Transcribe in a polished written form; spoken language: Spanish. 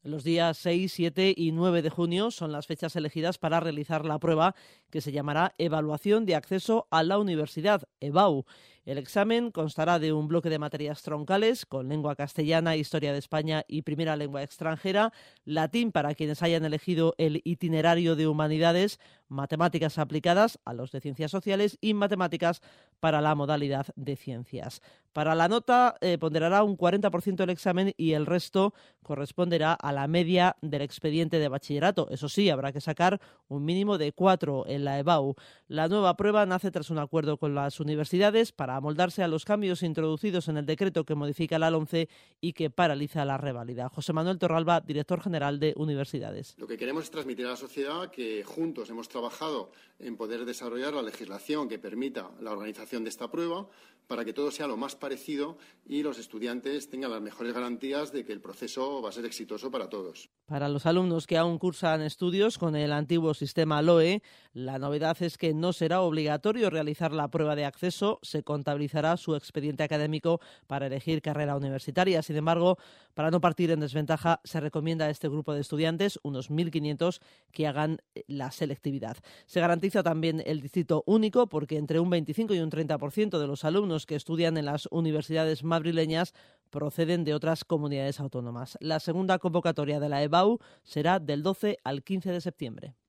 Los días 6, 7 y 9 de junio son las fechas elegidas para realizar la prueba que se llamará Evaluación de Acceso a la Universidad, EBAU. El examen constará de un bloque de materias troncales con lengua castellana, historia de España y primera lengua extranjera, latín para quienes hayan elegido el itinerario de humanidades, matemáticas aplicadas a los de ciencias sociales y matemáticas para la modalidad de ciencias. Para la nota ponderará un 40% el examen y el resto corresponderá a la media del expediente de bachillerato. Eso sí, habrá que sacar un mínimo de 4 en la EBAU. La nueva prueba nace tras un acuerdo con las universidades para amoldarse a los cambios introducidos en el decreto que modifica la LOMCE y que paraliza la reválida. José Manuel Torralba, director general de Universidades. Lo que queremos es transmitir a la sociedad que juntos hemos trabajado en poder desarrollar la legislación que permita la organización de esta prueba para que todo sea lo más parecido y los estudiantes tengan las mejores garantías de que el proceso va a ser exitoso para todos. Para los alumnos que aún cursan estudios con el antiguo sistema LOE, la novedad es que no será obligatorio realizar la prueba de acceso, se contabilizará su expediente académico para elegir carrera universitaria. Sin embargo, para no partir en desventaja, se recomienda a este grupo de estudiantes, unos 1.500, que hagan la selectividad. Se garantiza también el distrito único porque entre un 25 y un 30% de los alumnos que estudian en las universidades madrileñas proceden de otras comunidades autónomas. La segunda convocatoria de la EBAU será del 12 al 15 de septiembre.